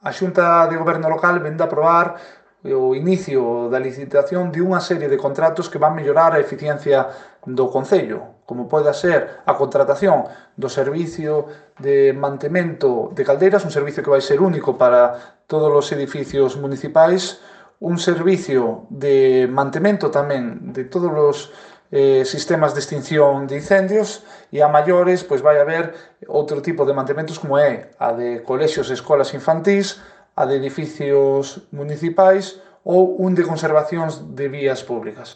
A Xunta de Goberno local vén de aprobar o inicio da licitación de unha serie de contratos que van mellorar a eficiencia do Concello, como pode ser a contratación do servicio de mantemento de caldeiras, un servicio que vai ser único para todos os edificios municipais, un servicio de mantemento tamén de todos os sistemas de extinción de incendios e a maiores pois vai haber outro tipo de mantementos como é a de colexios e escolas infantís, a de edificios municipais ou un de conservacións de vías públicas.